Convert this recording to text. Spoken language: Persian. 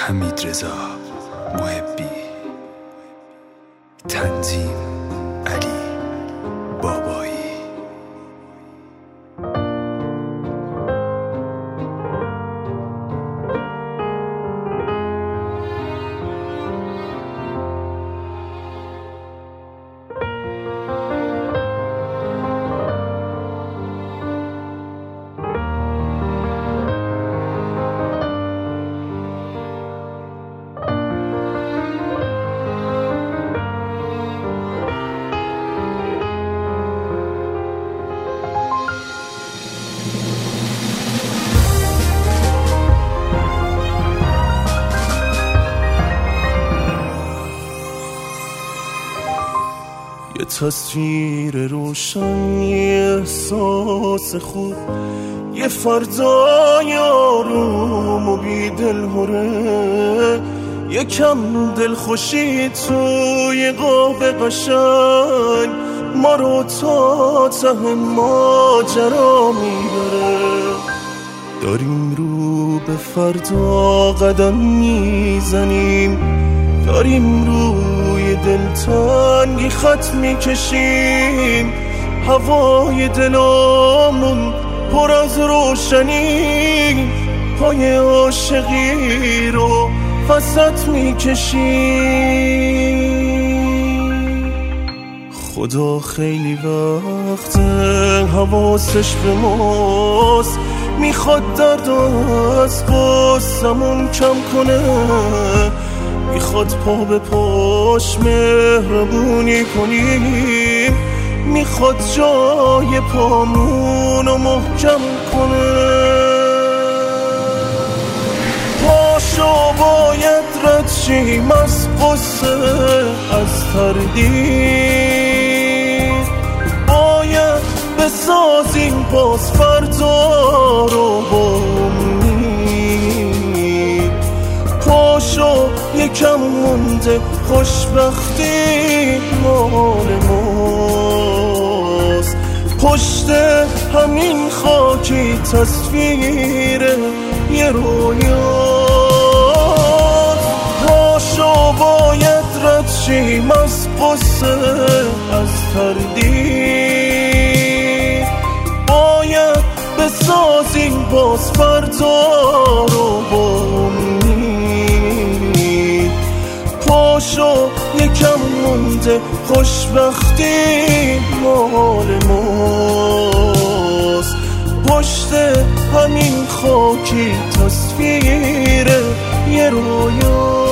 حمیدرضا محبی. تنظیم علی بابایی. یه تصویر روشن، یه احساس خوب، یه فردای آروم و بی دلهوره، یه کم دلخوشی توی قاب قشنگ ما رو تا ته ماجرا میبره. داریم رو به فردا قدم میزنیم، داریم روی دلتنگی خط میکشیم، هوای دلامون پر از روشنی، پای عاشقی رو وسط میکشیم. خدا خیلی وقته حواسش به ماست، میخواد درد از قصمون کم کنه، میخواد پا به پاش مهربونی کنیم، میخواد جای پامونو محکم کنه. پاشو باید رد شیم از قصه، از تردید، باید بسازیم باز فردا رو با امید. پاشو یکم مونده خوشبختی مال ماست، پشت همین خاکی تصویر یه رویاست. پاشو باید رد شیم از قصه، از تردید، باید بسازیم باز فردا رو با امید. پاشو یکم مونده خوشبختی مال ماست، پشت همین خاکی تصویر یه رویا.